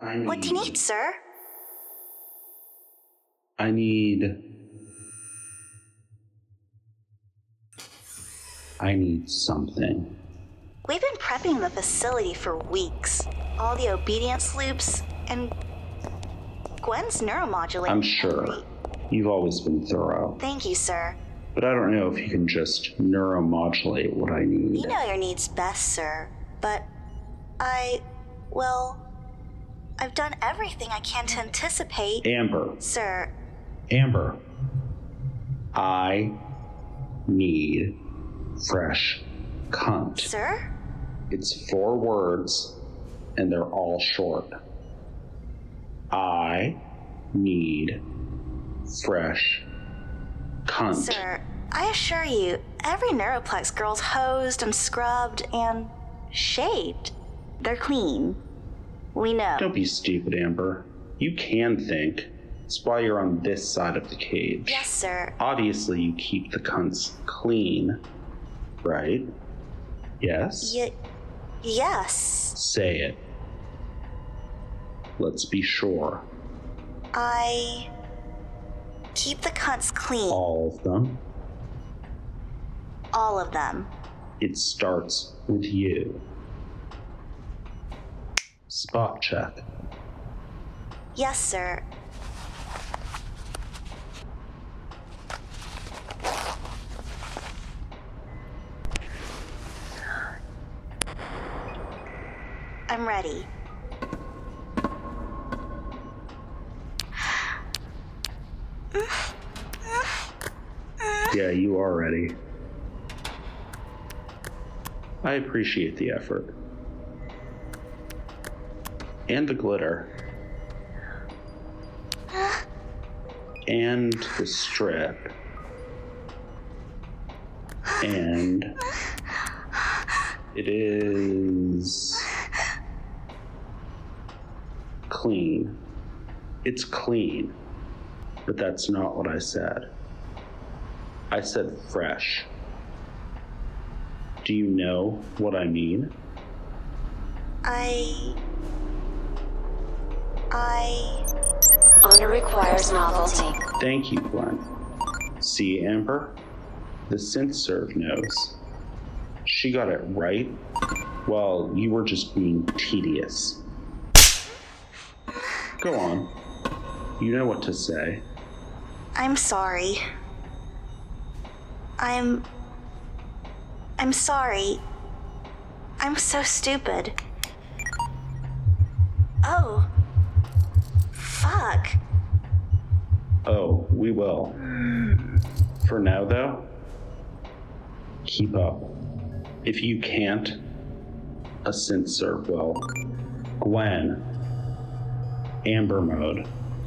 What do you need, sir? I need something. We've been prepping the facility for weeks. All the obedience loops and Gwen's neuromodulator. I'm sure. You've always been thorough. Thank you, sir. But I don't know if you can just neuromodulate what I need. You know your needs best, sir. But I've done everything I can to anticipate. Amber. Sir. Amber. I need fresh cunt. Sir? It's 4 words, and they're all short. I need fresh cunt. Sir, I assure you, every Neuroplex girl's hosed and scrubbed and shaved. They're clean. We know. Don't be stupid, Amber. You can think. That's why you're on this side of the cage. Yes, sir. Obviously, you keep the cunts clean, right? Yes? Yes. Say it. Let's be sure. I keep the cunts clean. All of them? All of them. It starts with you. Spot check. Yes, sir. I'm ready. Yeah, you are ready. I appreciate the effort. And the glitter. And the strip. And it is clean. It's clean. But that's not what I said. I said fresh. Do you know what I mean? Honor requires novelty. Thank you, Gwen. See, Amber? The synth serve knows. She got it right. Well, you were just being tedious. Go on. You know what to say. I'm sorry. I'm sorry. I'm so stupid. Oh. Fuck. Oh, we will. For now, though, keep up. If you can't, a synth serve will. Gwen, Amber mode.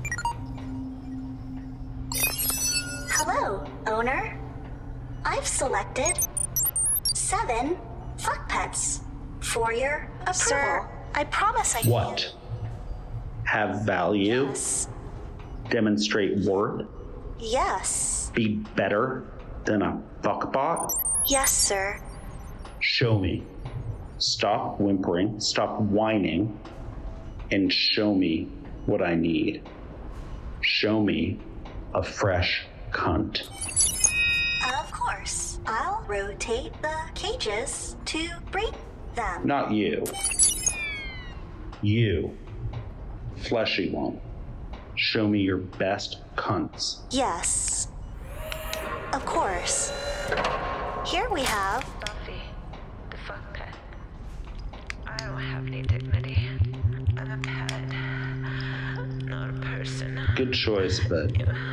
Hello, owner. I've selected 7 fuck pets for your approval. Sir, I promise I can. What? Have value? Yes. Demonstrate worth? Yes. Be better than a fuckbot? Yes, sir. Show me. Stop whimpering, stop whining, and show me what I need. Show me a fresh cunt. Of course. I'll rotate the cages to bring them. Not you. You. Fleshy one. Show me your best cunts. Yes. Of course. Here we have Buffy, the fuck pet. I don't have any dignity. I'm a pet, not a person. Good choice, but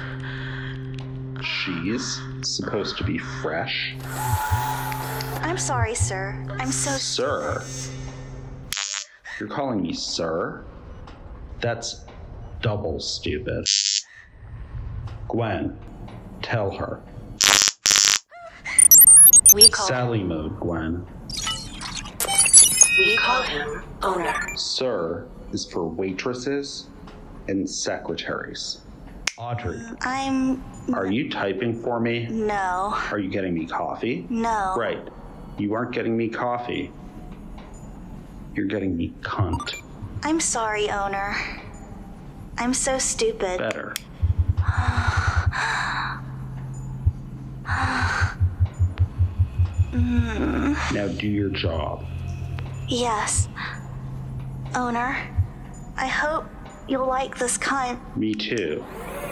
she's supposed to be fresh. I'm sorry, sir. I'm so... Sir? You're calling me sir? That's double stupid. Gwen, tell her. We call Sally mode, Gwen. We call him owner. Sir is for waitresses and secretaries. Audrey, are you typing for me? No. Are you getting me coffee? No. Right. You aren't getting me coffee. You're getting me cunt. I'm sorry, owner. I'm so stupid. Better. Now do your job. Yes. Owner, I hope you'll like this cunt. Me too.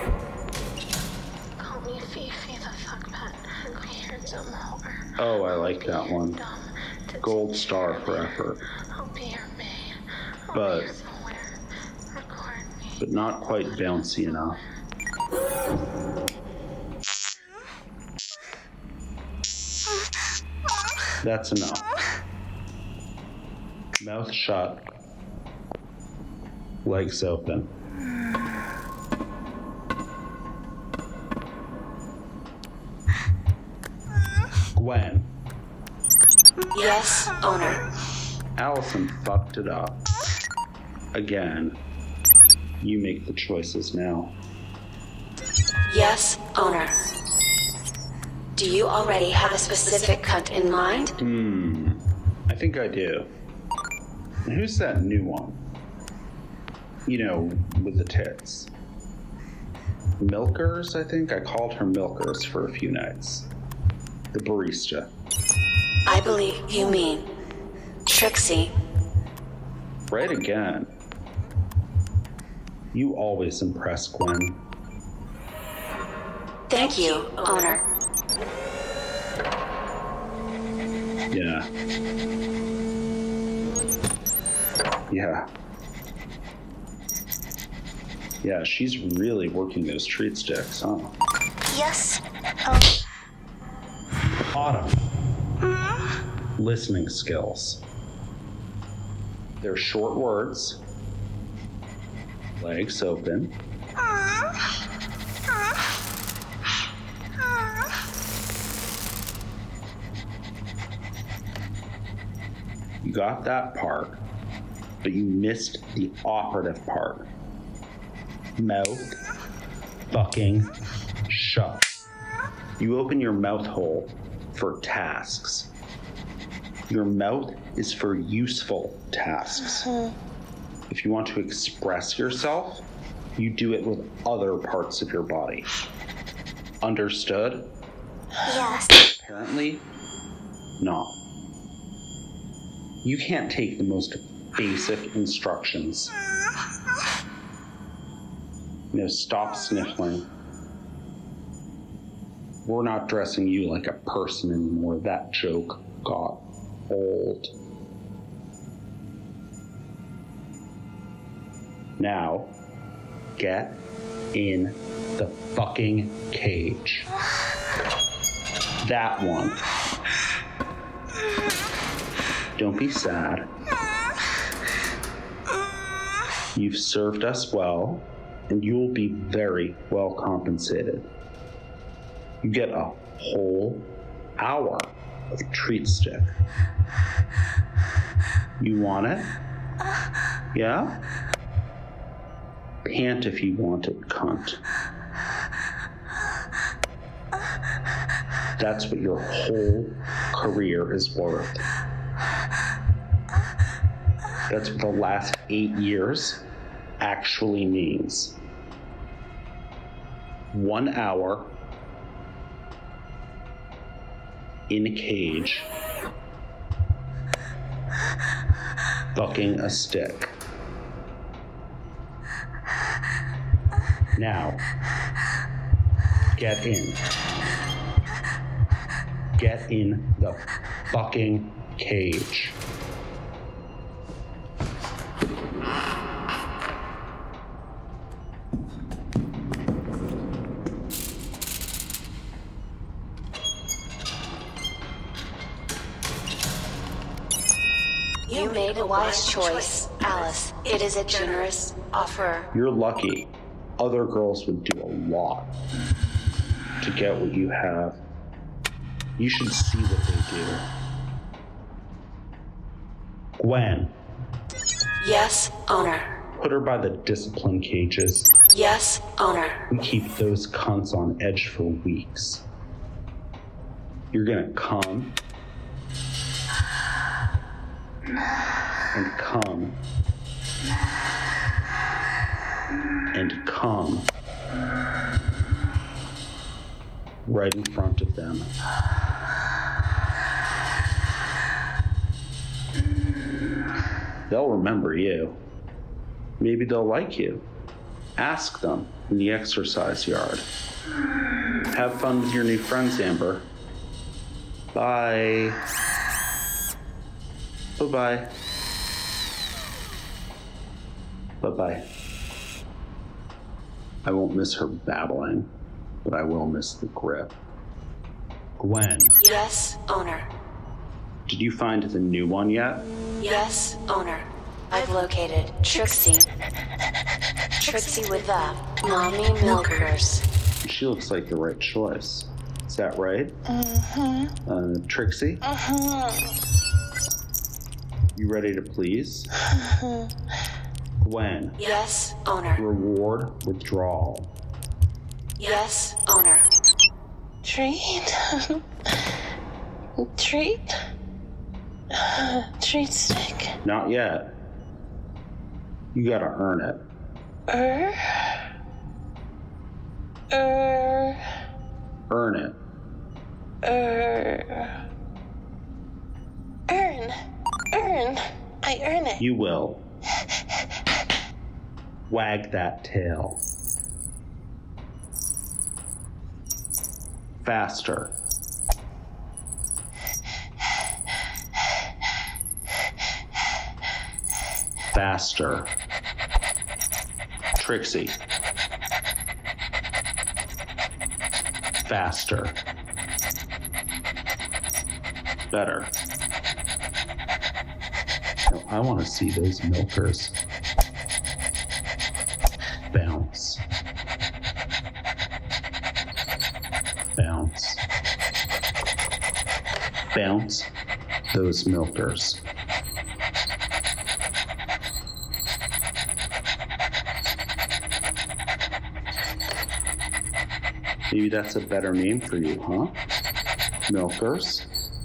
Call me Fifi the fuck pet. And be here tomorrow. Oh, I like that one. Gold star for effort. I'll be your maid. But, Somewhere. Record me. but not quite bouncy enough. That's enough. Mouth shut. Legs open. Gwen, Yes, owner. Allison fucked it up. Again. You make the choices now. Yes, owner. Do you already have a specific cunt in mind? I think I do. And who's that new one? You know, with the tits. Milkers, I think? I called her Milkers for a few nights. The barista. I believe you mean Trixie. Right again. You always impress, Gwen. Thank you, owner. Yeah. Yeah. Yeah, she's really working those treat sticks, huh? Yes. Autumn. Listening skills. They're short words. Legs open. You got that part, but you missed the operative part. Mouth fucking shut. You open your mouth hole for tasks. Your mouth is for useful tasks. If you want to express yourself, you do it with other parts of your body. Understood? Yes. Apparently, not. You can't take the most basic instructions. No, stop sniffling. We're not dressing you like a person anymore. That joke got old. Now, get in the fucking cage. That one. Don't be sad. You've served us well, and you'll be very well compensated. You get a whole hour of treat stick. You want it? Yeah? Pant if you want it, cunt. That's what your whole career is worth. That's what the last 8 years actually means. 1 hour in a cage, fucking a stick. Now, get in. Get in the fucking cage. You made a wise choice, Alice. It is a generous offer. You're lucky. Other girls would do a lot to get what you have. You should see what they do. Gwen, Yes, owner. put her by the discipline cages. Yes, owner. We keep those cunts on edge for weeks. You're gonna come and come and come right in front of them. They'll remember you. Maybe they'll like you. Ask them in the exercise yard. Have fun with your new friends, Amber. Bye. Bye-bye. Bye-bye. I won't miss her babbling, but I will miss the grip. Gwen, Yes, owner. did you find the new one yet? Yes, owner. I've located Trixie. Trixie with the Mommy Milkers. She looks like the right choice. Is that right? Trixie? You ready to please? Gwen, Yes, owner. reward withdrawal. Yes, owner. Treat? Treat? Treat stick? Not yet. You gotta earn it. Earn it. Earn. I earn it. You will. Wag that tail. Faster. Faster. Trixie. Faster. Better. Now, I want to see those milkers. Bounce. Bounce. Bounce those milkers. Maybe that's a better name for you, huh? Milkers?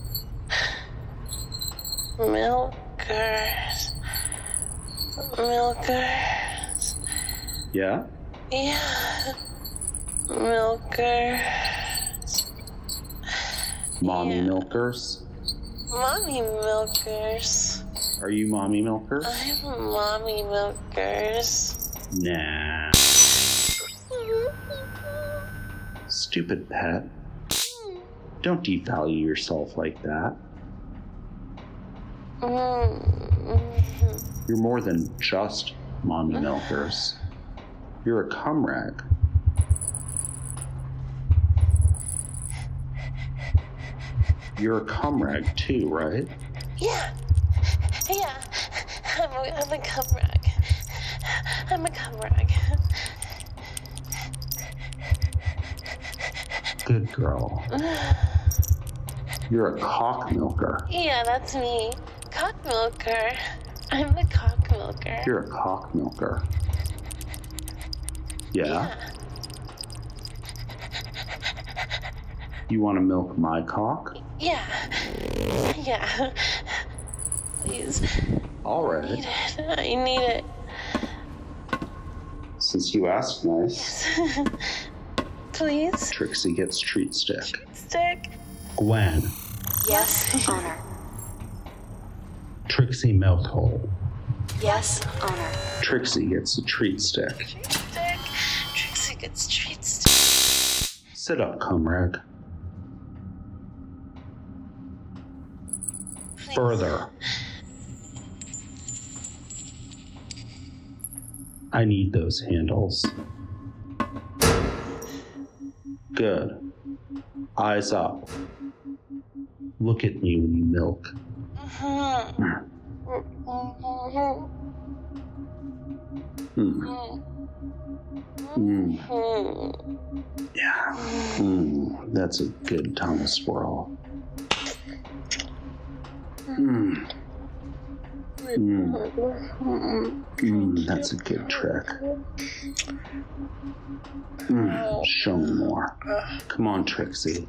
Milkers. Yeah? Yeah. Milkers. Mommy Yeah. milkers? Mommy Milkers. Are you mommy milkers? I'm Mommy Milkers. Nah. Stupid pet. Don't devalue yourself like that. You're more than just mommy milkers. You're a cum rag. You're a cum rag too, right? Yeah. I'm a cum rag. I'm a cum rag. Good girl. You're a cock milker. Yeah, that's me. Cock milker. I'm the cock milker. You're a cock milker. Yeah? You want to milk my cock? Yeah. Please. All right. I need it. Since you asked nice, Please. Trixie gets treat stick. Stick. Gwen, Yes, owner. Trixie milk hole. Yes, owner. Trixie gets a treat stick. Treat stick. Trixie gets treat stick. Sit up, comrade. Please. Further. I need those handles. Good. Eyes up. Look at me when you milk. Yeah. That's a good tongue swirl. That's a good trick. Show me more. Come on, Trixie.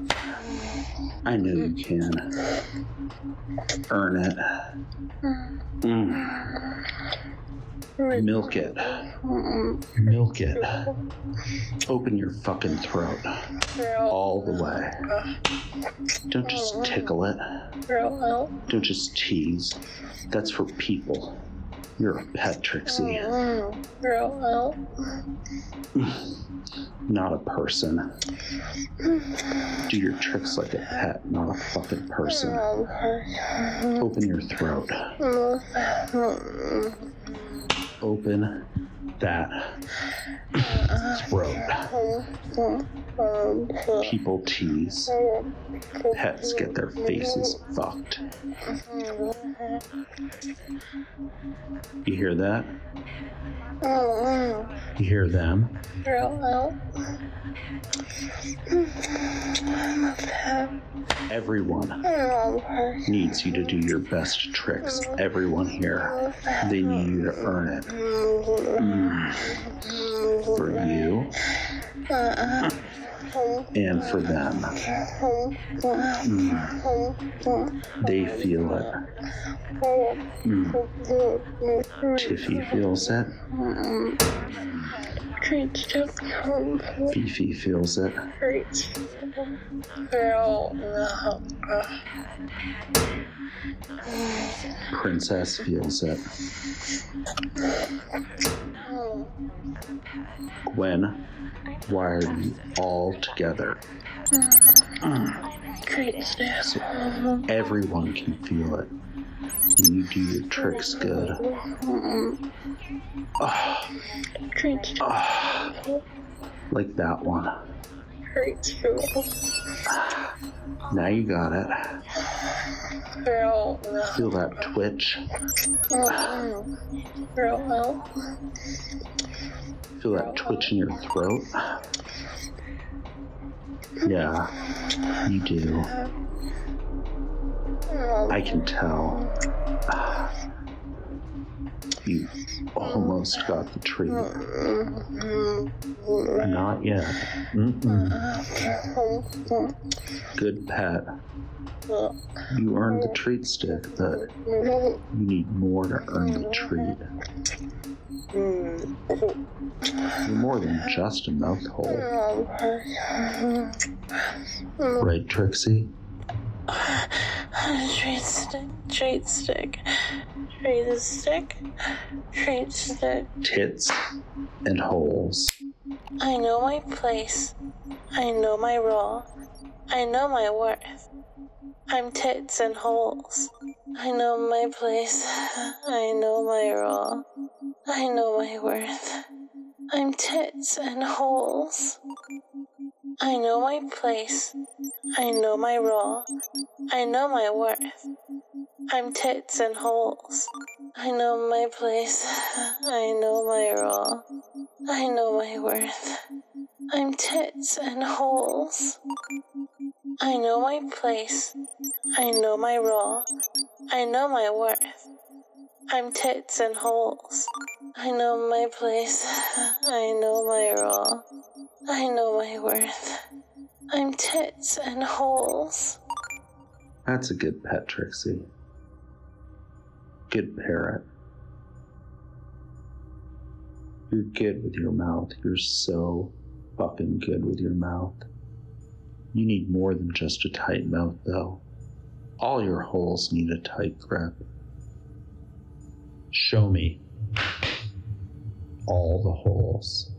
I know you can. Earn it. Milk it. Milk it. Open your fucking throat. All the way. Don't just tickle it. Don't just tease. That's for people. You're a pet, Trixie. Not a person. Do your tricks like a pet, not a fucking person. Open your throat. Open that throat. People tease. Pets get their faces fucked. You hear that? You hear them? Everyone needs you to do your best tricks. Everyone here. They need you to earn it. For you. And for them. They feel it. Tiffy feels it. Fifi feels it. Princess feels it. Gwen, why are you all together? So everyone can feel it. When you do your tricks good. Like that one. Now you got it. Feel that twitch. Feel that twitch in your throat. Yeah, you do. I can tell. You almost got the treat. Not yet. Good pet. You earned the treat stick, but you need more to earn the treat. You're more than just a mouth hole. Right, Trixie? Treat stick. Tits and holes. I know my place. I know my role. I know my worth. I'm tits and holes. I know my place. I know my role. I know my worth. I'm tits and holes. I know my place. I know my role. I know my worth. I'm tits and holes. I know my place. I know my role. I know my worth. I'm tits and holes. I know my place. I know my role. I know my worth. I'm tits and holes. I know my place. I know my role. I know my worth. I'm tits and holes. That's a good pet, Trixie. Good parrot. You're good with your mouth. You're so fucking good with your mouth. You need more than just a tight mouth, though. All your holes need a tight grip. Show me all the holes.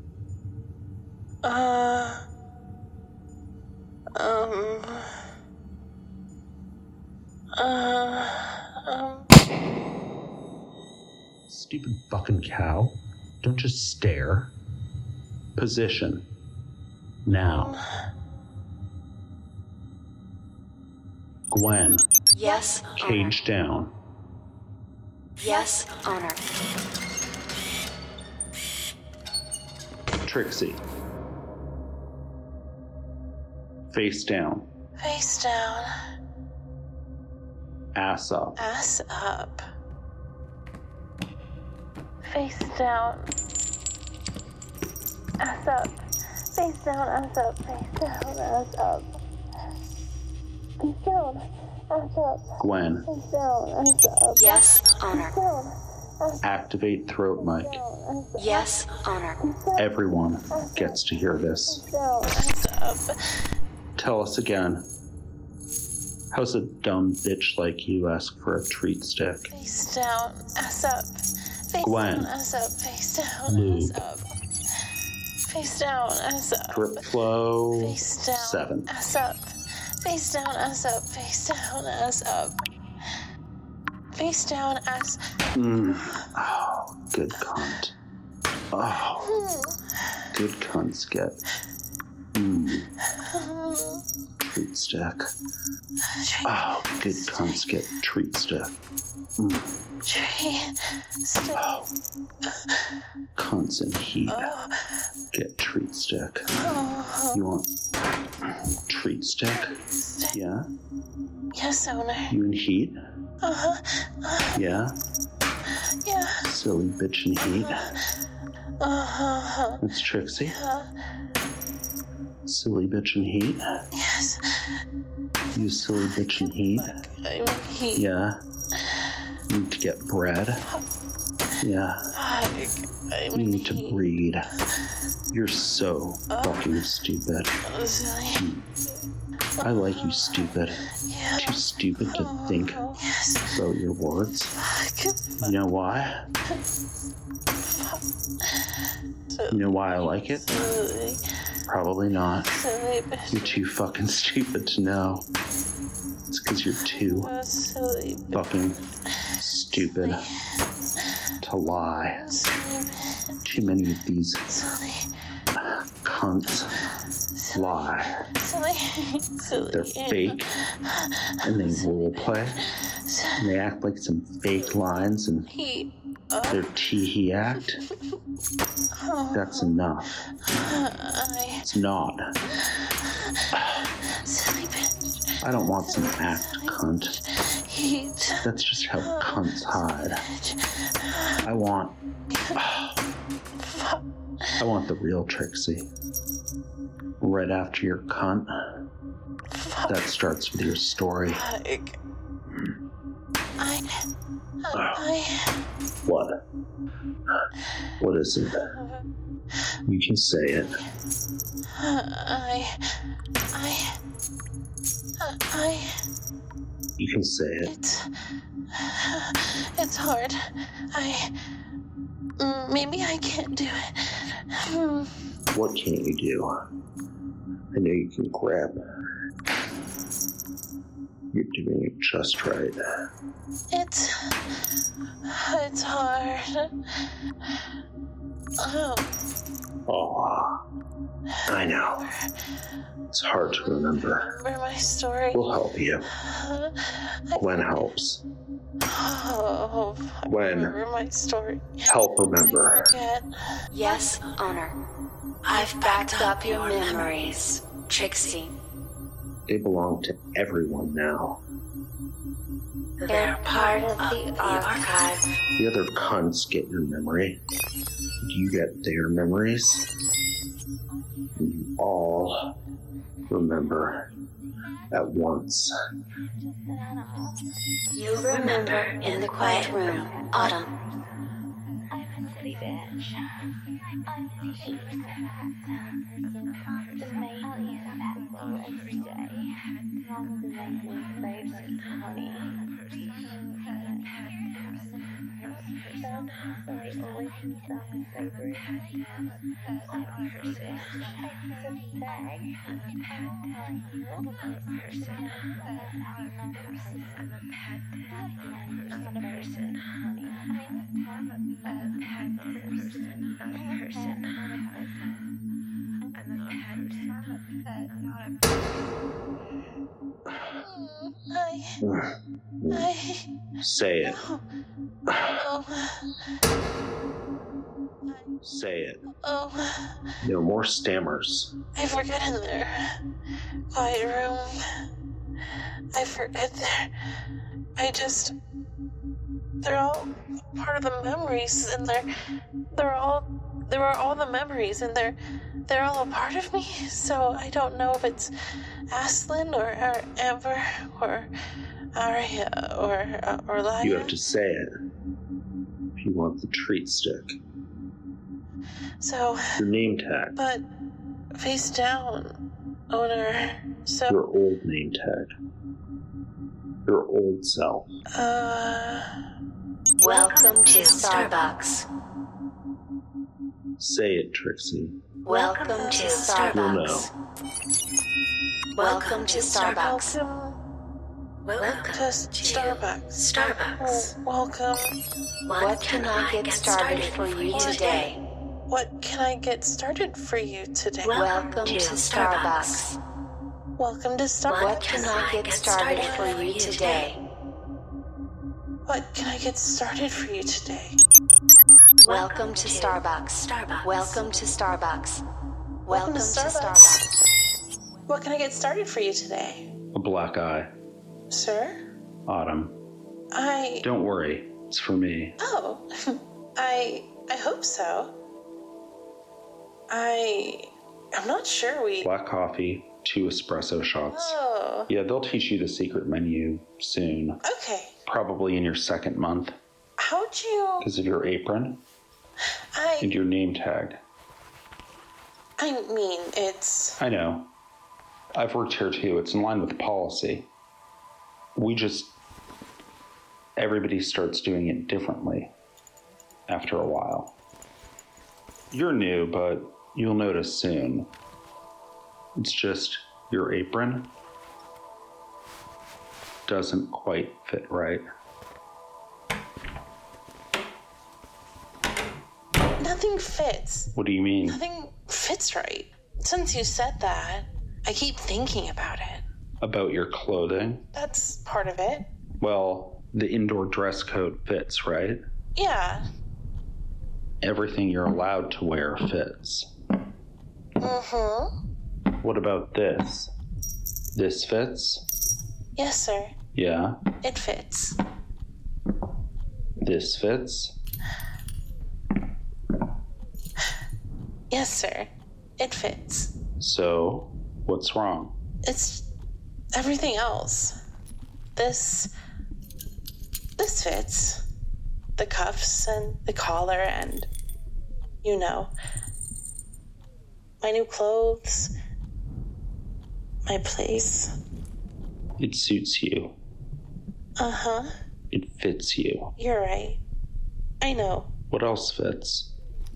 Stupid fucking cow. Don't just stare. Position. Now. Gwen. Yes, Cage owner. down. Yes, owner. Trixie. Face down. Face down. Ass up. Ass up. Face down. Ass up. Face down, ass up. Face down, ass up. Face down. Gwen, Yes, owner. activate throat mic. Yes, owner. Everyone gets to hear this. Tell us again. How's a dumb bitch like you ask for a treat stick? Face down, ass up. Face Gwen. down, ass up. Face down, Lube. ass up. Face down, ass up. Drip flow Face down, 7. ass up. Face down, ass up. Face down, ass up. Face down, ass. Oh, good cunt. Oh, good cunt skip. Treat stick. Oh, good cunt skip. Treat stick. Tree. Stick. Oh, cunts in heat. Get treat stick. You want treat stick? Yeah? Yes, owner. You in heat? Yeah? Yeah. Silly bitch in heat. That's Trixie. Silly bitch in heat. Yes. You silly bitch in heat. I'm heat. Yeah. Need to get bread. Yeah. I'm You need to heat. breed. You're so fucking stupid. Silly. I like you, stupid. Yeah. Too stupid to think Yes. about your words. You know why? You know why I like it? Silly. Probably not. Silly bitch. You're too fucking stupid to know. It's because you're too Silly bitch. fucking stupid to lie. Too many of these Silly. cunts lie. Silly. Silly. They're fake and they role play and they act like some fake lines and Heat. their tee-hee act. That's enough. It's not. Silly bitch. I don't want some act, cunt. Heat. That's just how cunts hide. I want the real Trixie. Right after your cunt. That starts with your story. What? What is it? You can say it. You can say it. It's hard. Maybe I can't do it. What can't you do? I know you can grab. You're doing it just right. It's hard. Aw, I know. It's hard to remember. Remember my story? We'll help you. Gwen helps. Gwen, Remember my story? help remember. Forget. Yes, owner. I've backed up your memories, Trixie. They belong to everyone now. They're part of the archive. The other cunts get your memory. You get their memories. And you all remember at once. You remember in the quiet room, Autumn. Say it. Oh, Say it. oh, No more stammers. I forget in there. Quiet room. I forget there. They're all part of the memories, and they were all the memories, and they're all a part of me. So I don't know if it's Aslan or Amber or Aria or Laya. You have to say it if you want the treat stick. So, Your name tag. but face down, owner. So, Your old name tag. Your old self. Welcome to Starbucks. Say it, Trixie. Welcome to Starbucks. Welcome to Starbucks. welcome to Starbucks. Starbucks. Welcome. What can I get started for you today? What can I get started for you today? Welcome to Starbucks. Welcome to Starbucks. What can I get started for you today? What can I get started for you today? Welcome to Starbucks. Welcome to Starbucks. Welcome to Starbucks. What can I get started for you today? A black eye. Sir? Autumn. Don't worry. It's for me. Oh, I hope so. I'm not sure Black coffee, 2 espresso shots. Oh, Yeah, they'll teach you the secret menu soon. okay. Probably in your 2nd month. How'd you... Because of your apron and your name tag. I mean, it's... I know. I've worked here too. It's in line with the policy. Everybody starts doing it differently after a while. You're new, but you'll notice soon. It's just your apron doesn't quite fit right. Nothing fits. What do you mean? Nothing fits right. Since you said that, I keep thinking about it. About your clothing? That's part of it. Well, the indoor dress code fits, right? Yeah. Everything you're allowed to wear fits. Mm-hmm. What about this? This fits? Yes, sir. Yeah. It fits. This fits? Yes, sir. It fits. So, what's wrong? It's everything else. This fits. The cuffs and the collar and, you know, my new clothes, my place. It suits you. Uh-huh. It fits you. You're right. I know. What else fits?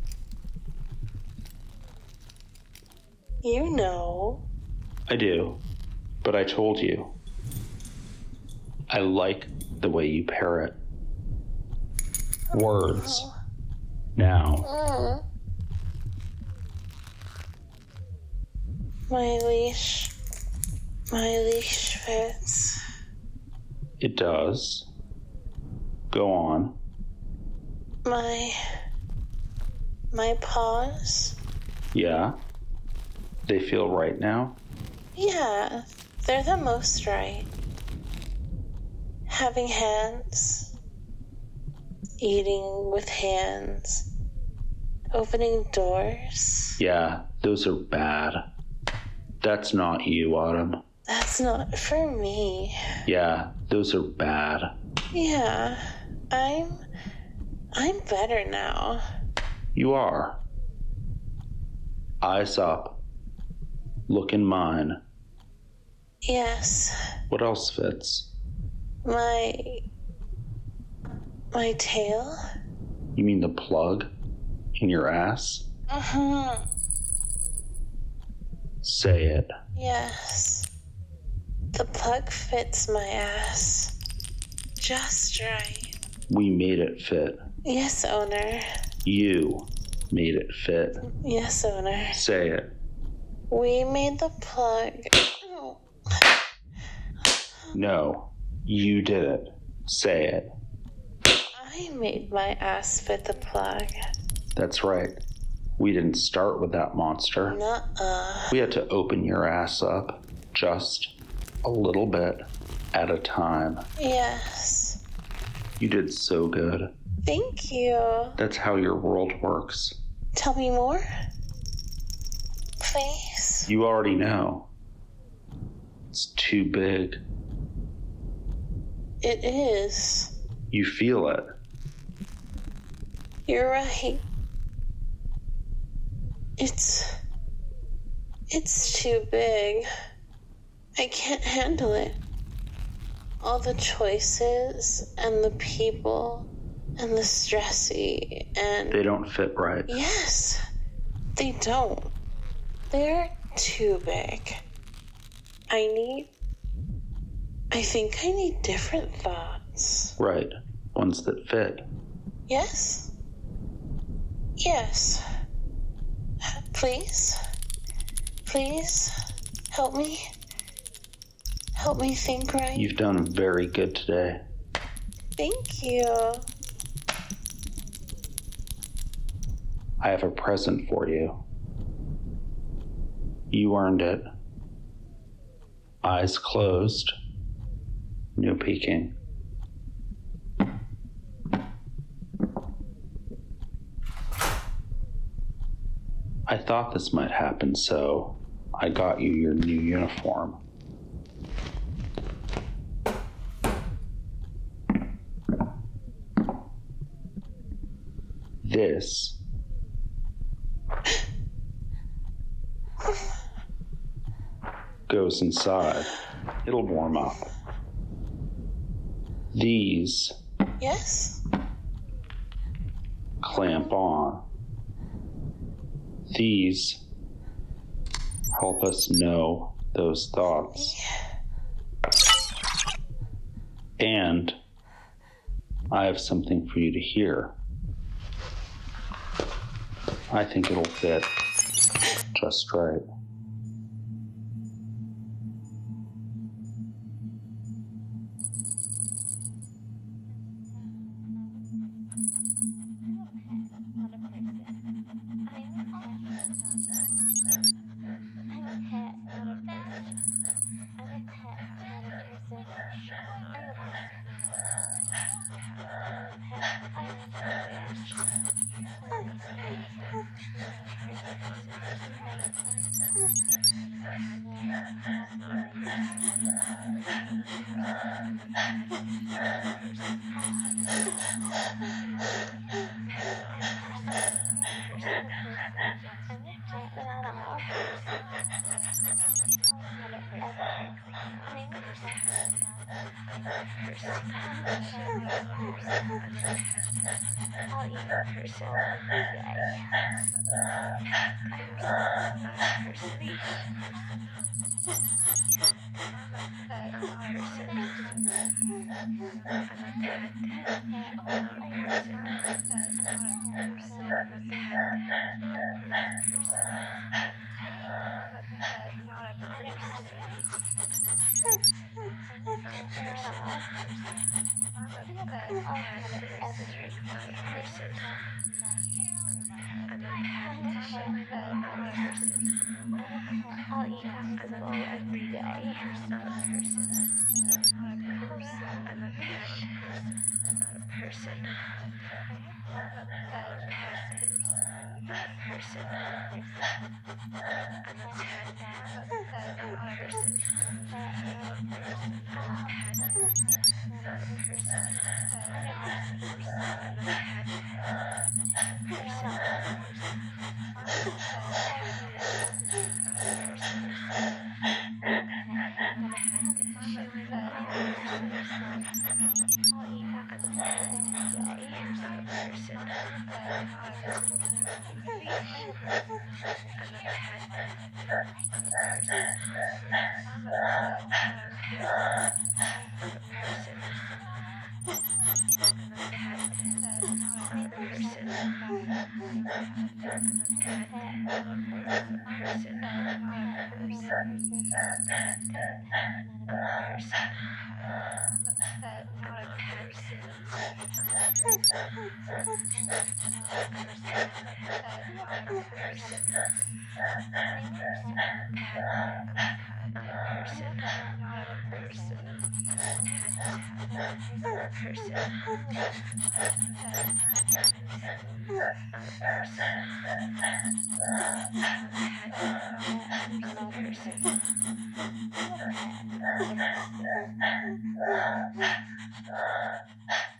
You know. I do. But I told you. I like the way you parrot. Words. Now. Mm. My leash fits. It does. Go on. My paws. Yeah? They feel right now? Yeah, they're the most right. Having hands, eating with hands, opening doors. Yeah, those are bad. That's not you, Autumn. That's not for me. Yeah, those are bad. Yeah, I'm better now. You are. Eyes up. Look in mine. Yes, What else fits? my tail. You mean the plug in your ass? Mm-hmm. Say it. Yes. The plug fits my ass. Just right. We made it fit. Yes, owner. You made it fit. Yes, owner. Say it. We made the plug. No, you did it. Say it. I made my ass fit the plug. That's right. We didn't start with that monster. Nuh-uh. We had to open your ass up just a little bit at a time. Yes. You did so good. Thank you. That's how your world works. Tell me more. Please. You already know. It's too big. It is. You feel it. You're right. It's too big. I can't handle it. All the choices and the people and the stressy and... They don't fit right. Yes, they don't. They're too big. I think I need different thoughts. Right. Ones that fit. Yes? Yes. Please? Please? Help me? Help me think right? You've done very good today. Thank you. I have a present for you. You earned it. Eyes closed. No peeking. I thought this might happen, so I got you your new uniform. This goes inside. It'll warm up. These Yes? clamp on. These help us know those thoughts. And I have something for you to hear. I think it'll fit just right. Not a person. Not a person. Not a person. Not a person. Not a person.